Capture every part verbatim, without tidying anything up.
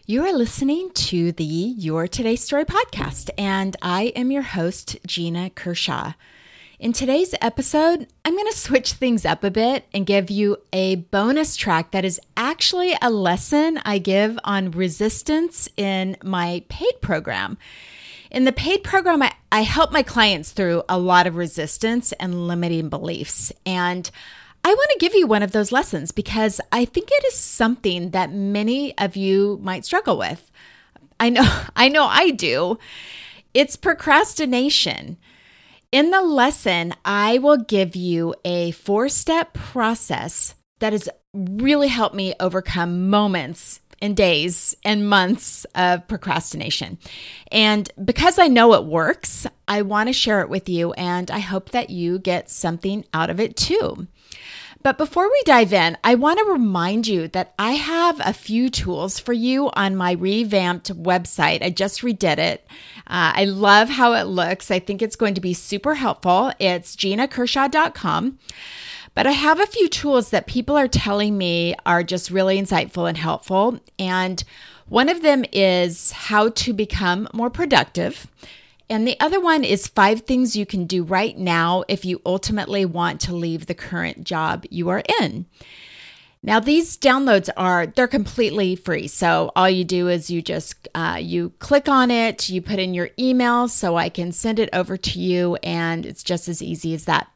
You are listening to the Your Today Story podcast, and I am your host, Gina Kershaw. In today's episode, I'm going to switch things up a bit and give you a bonus track that is actually a lesson I give on resistance in my paid program. In the paid program, I, I help my clients through a lot of resistance and limiting beliefs, and I want to give you one of those lessons because I think it is something that many of you might struggle with. I know, I know I do. It's procrastination. In the lesson, I will give you a four-step process that has really helped me overcome moments and days and months of procrastination. And because I know it works, I want to share it with you, and I hope that you get something out of it too. But before we dive in, I want to remind you that I have a few tools for you on my revamped website. I just redid it. Uh, I love how it looks. I think it's going to be super helpful. It's gina kershaw dot com. But I have a few tools that people are telling me are just really insightful and helpful. And one of them is how to become more productive. And the other one is five things you can do right now if you ultimately want to leave the current job you are in. Now, these downloads are, they're completely free. So all you do is you just, uh, you click on it, you put in your email so I can send it over to you, and it's just as easy as that.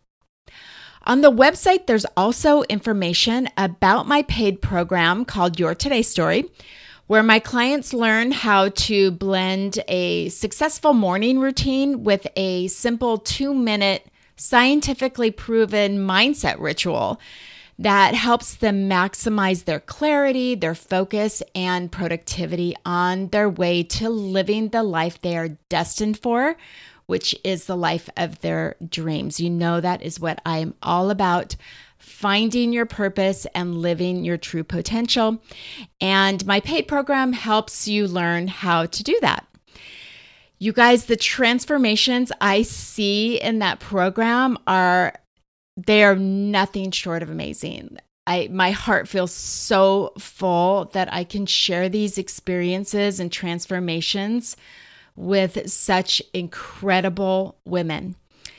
On the website, there's also information about my paid program called Your Today Story, where my clients learn how to blend a successful morning routine with a simple two-minute, scientifically proven mindset ritual that helps them maximize their clarity, their focus, and productivity on their way to living the life they are destined for, which is the life of their dreams. You know that is what I am all about. Finding your purpose and living your true potential. And my paid program helps you learn how to do that. You guys, the transformations I see in that program are, they are nothing short of amazing. I, my heart feels so full that I can share these experiences and transformations with such incredible women.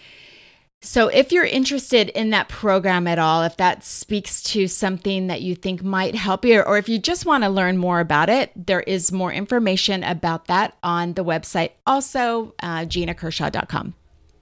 So if you're interested in that program at all, if that speaks to something that you think might help you, or if you just want to learn more about it, there is more information about that on the website, also uh, gina kershaw dot com.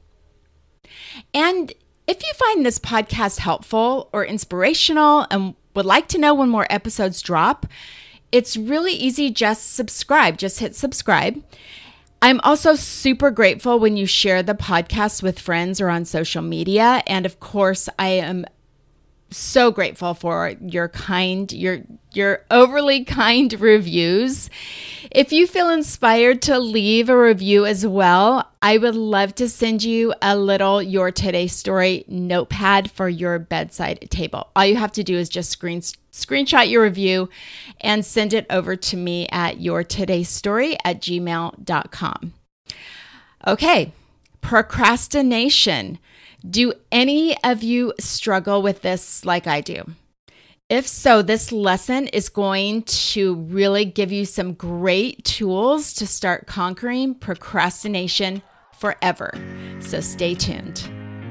And if you find this podcast helpful or inspirational and would like to know when more episodes drop, it's really easy. Just subscribe. Just hit subscribe. I'm also super grateful when you share the podcast with friends or on social media. And of course, I am so grateful for your kind, your your overly kind reviews. If you feel inspired to leave a review as well, I would love to send you a little Your Today Story notepad for your bedside table. All you have to do is just screen, screenshot your review and send it over to me at yourtodaystory at gmail dot com. Okay, procrastination. Do any of you struggle with this like I do? If so, this lesson is going to really give you some great tools to start conquering procrastination forever. So stay tuned.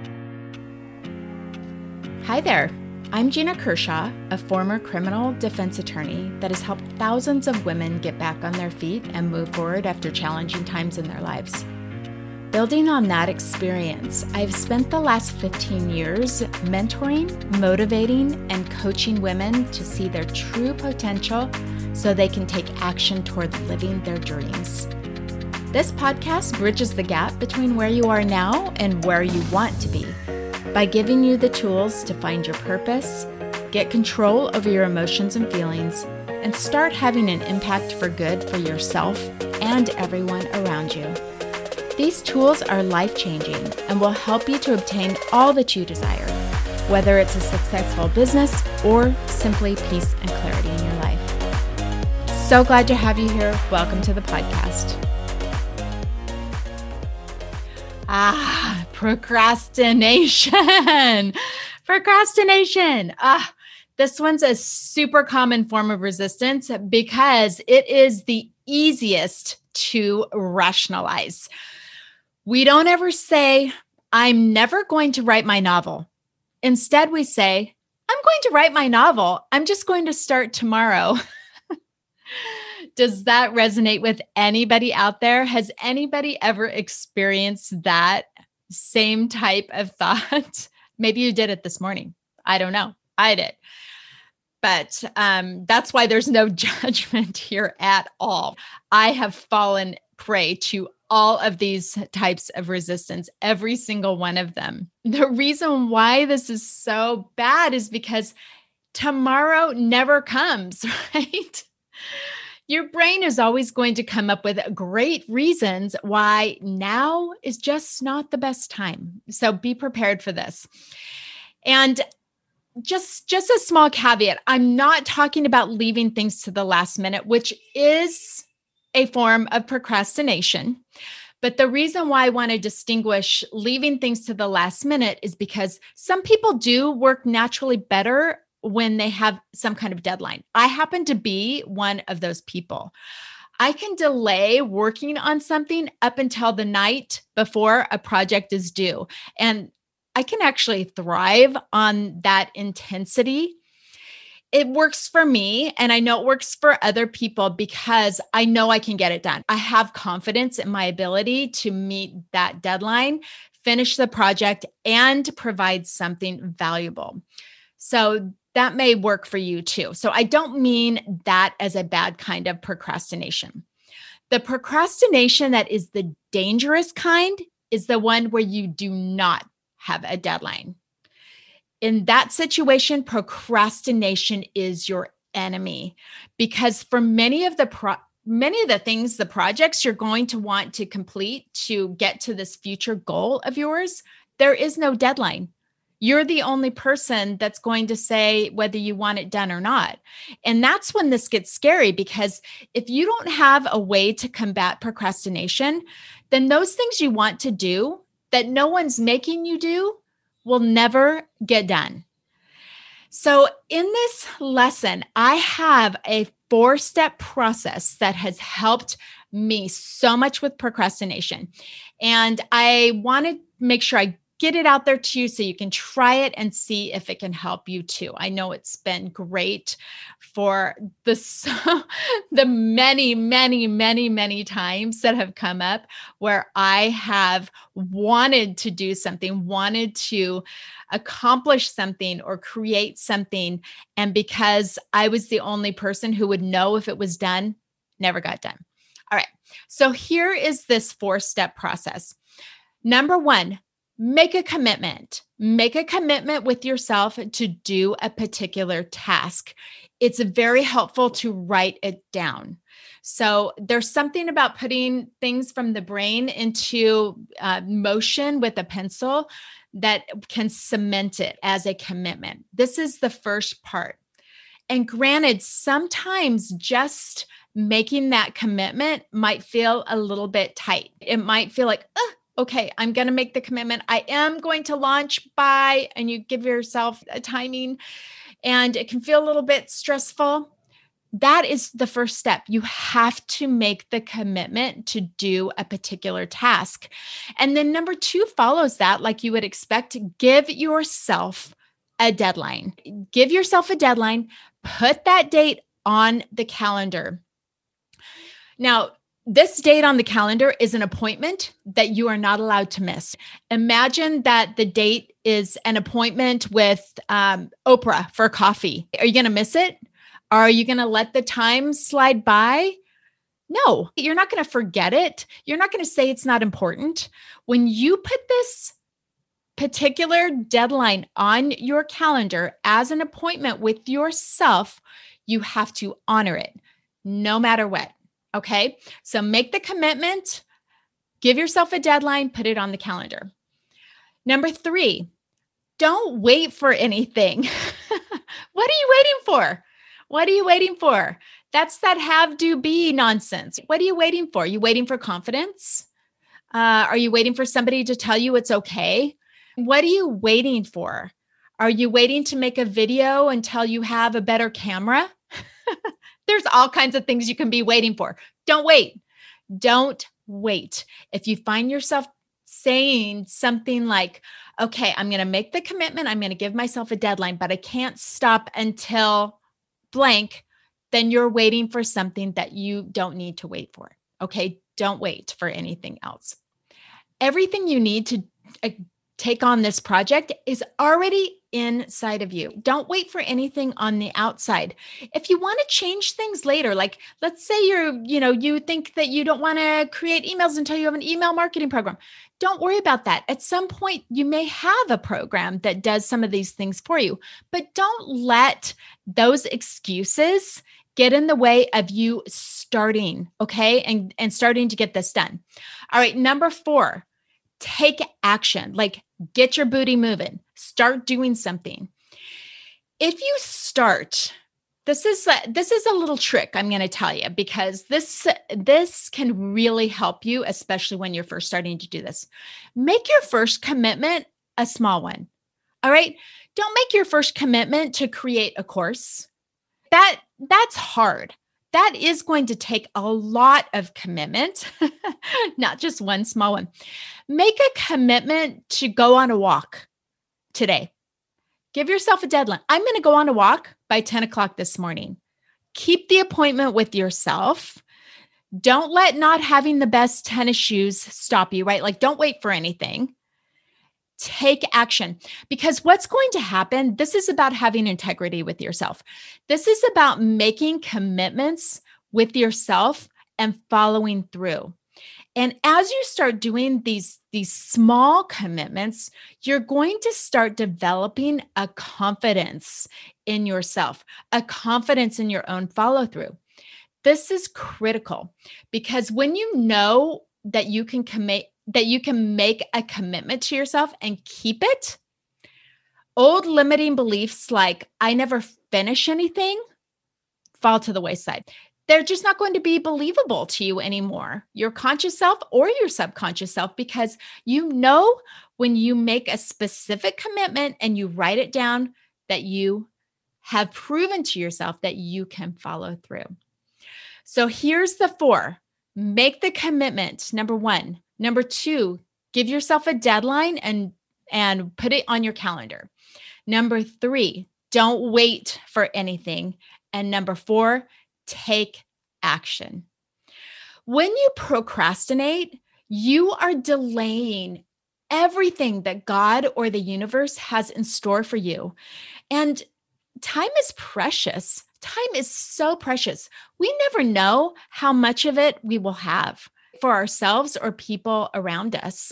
Hi there. I'm Gina Kershaw, a former criminal defense attorney that has helped thousands of women get back on their feet and move forward after challenging times in their lives. Building on that experience, I've spent the last fifteen years mentoring, motivating, and coaching women to see their true potential so they can take action toward living their dreams. This podcast bridges the gap between where you are now and where you want to be by giving you the tools to find your purpose, get control over your emotions and feelings, and start having an impact for good for yourself and everyone around you. These tools are life-changing and will help you to obtain all that you desire, whether it's a successful business or simply peace and clarity in your life. So glad to have you here. Welcome to the podcast. Ah, procrastination. Procrastination. Ah, This one's a super common form of resistance because it is the easiest to rationalize. We don't ever say, I'm never going to write my novel. Instead, we say, I'm going to write my novel. I'm just going to start tomorrow. Does that resonate with anybody out there? Has anybody ever experienced that same type of thought? Maybe you did it this morning. I don't know. I did. But um, that's why there's no judgment here at all. I have fallen prey to all of these types of resistance, every single one of them. The reason why this is so bad is because tomorrow never comes, right? Your brain is always going to come up with great reasons why now is just not the best time. So be prepared for this. And just, just a small caveat, I'm not talking about leaving things to the last minute, which is a form of procrastination. But the reason why I want to distinguish leaving things to the last minute is because some people do work naturally better when they have some kind of deadline. I happen to be one of those people. I can delay working on something up until the night before a project is due. And I can actually thrive on that intensity. It works for me, and I know it works for other people because I know I can get it done. I have confidence in my ability to meet that deadline, finish the project, and provide something valuable. So that may work for you too. So I don't mean that as a bad kind of procrastination. The procrastination that is the dangerous kind is the one where you do not have a deadline. In that situation, procrastination is your enemy because for many of the pro- many of the things, the projects you're going to want to complete to get to this future goal of yours, there is no deadline. You're the only person that's going to say whether you want it done or not. And that's when this gets scary because if you don't have a way to combat procrastination, then those things you want to do that no one's making you do will never get done. So in this lesson, I have a four-step process that has helped me so much with procrastination. And I want to make sure I get it out there to you so you can try it and see if it can help you too. I know it's been great for the, the many, many, many, many times that have come up where I have wanted to do something, wanted to accomplish something or create something. And because I was the only person who would know if it was done, never got done. All right. So here is this four-step process. Number one, make a commitment. Make a commitment with yourself to do a particular task. It's very helpful to write it down. So there's something about putting things from the brain into uh, motion with a pencil that can cement it as a commitment. This is the first part. And granted, sometimes just making that commitment might feel a little bit tight. It might feel like, oh, okay, I'm going to make the commitment. I am going to launch by, and you give yourself a timing, and it can feel a little bit stressful. That is the first step. You have to make the commitment to do a particular task. And then number two follows that, like you would expect. Give yourself a deadline. Give yourself a deadline. Put that date on the calendar. Now, this date on the calendar is an appointment that you are not allowed to miss. Imagine that the date is an appointment with um, Oprah for coffee. Are you going to miss it? Are you going to let the time slide by? No, you're not going to forget it. You're not going to say it's not important. When you put this particular deadline on your calendar as an appointment with yourself, you have to honor it no matter what. Okay, so make the commitment, give yourself a deadline, put it on the calendar. Number three, don't wait for anything. What are you waiting for? What are you waiting for? That's that have, do, be nonsense. What are you waiting for? Are you waiting for confidence? Uh, are you waiting for somebody to tell you it's okay? What are you waiting for? Are you waiting to make a video until you have a better camera? There's all kinds of things you can be waiting for. Don't wait. Don't wait. If you find yourself saying something like, okay, I'm going to make the commitment, I'm going to give myself a deadline, but I can't stop until blank, then you're waiting for something that you don't need to wait for. Okay, don't wait for anything else. Everything you need to uh, take on this project is already inside of you. Don't wait for anything on the outside. If you want to change things later, like let's say you're, you know, you think that you don't want to create emails until you have an email marketing program. Don't worry about that. At some point, you may have a program that does some of these things for you, but don't let those excuses get in the way of you starting, okay? And, and starting to get this done. All right, number four, take action. Like get your booty moving. Start doing something. If you start, this is a, this is a little trick I'm going to tell you, because this this can really help you, especially when you're first starting to do this. Make your first commitment a small one. All right? Don't make your first commitment to create a course. That that's hard. That is going to take a lot of commitment, not just one small one. Make a commitment to go on a walk today. Give yourself a deadline. I'm going to go on a walk by ten o'clock this morning. Keep the appointment with yourself. Don't let not having the best tennis shoes stop you, right? Like don't wait for anything. Take action, because what's going to happen, this is about having integrity with yourself. This is about making commitments with yourself and following through. And as you start doing these, these small commitments, you're going to start developing a confidence in yourself, a confidence in your own follow through. This is critical, because when you know that you can commit, that you can make a commitment to yourself and keep it, old limiting beliefs like I never finish anything fall to the wayside. They're just not going to be believable to you anymore, your conscious self or your subconscious self, because you know when you make a specific commitment and you write it down that you have proven to yourself that you can follow through. So here's the four. Make the commitment, number one. Number two, give yourself a deadline and, and put it on your calendar. Number three, don't wait for anything. And number four, take action. When you procrastinate, you are delaying everything that God or the universe has in store for you. And time is precious. Time is so precious. We never know how much of it we will have for ourselves or people around us.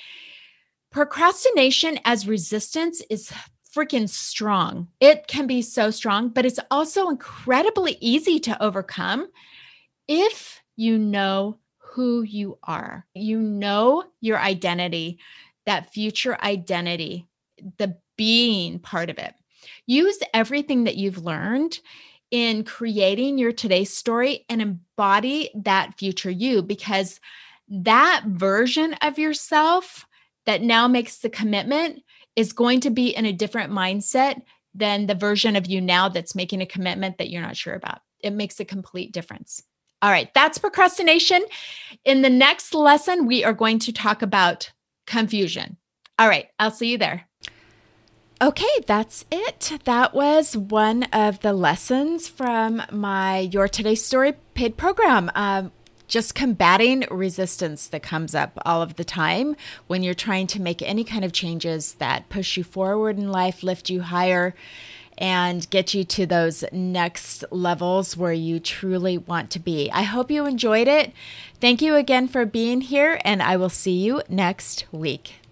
Procrastination as resistance is freaking strong. It can be so strong, but it's also incredibly easy to overcome if you know who you are. You know your identity, that future identity, the being part of it. Use everything that you've learned in creating your today's story and embody that future you, because that version of yourself that now makes the commitment is going to be in a different mindset than the version of you now that's making a commitment that you're not sure about. It makes a complete difference. All right, that's procrastination. In the next lesson, we are going to talk about confusion. All right, I'll see you there. Okay, that's it. That was one of the lessons from my Your Today's Story paid program. Um, just combating resistance that comes up all of the time when you're trying to make any kind of changes that push you forward in life, lift you higher, and get you to those next levels where you truly want to be. I hope you enjoyed it. Thank you again for being here, and I will see you next week.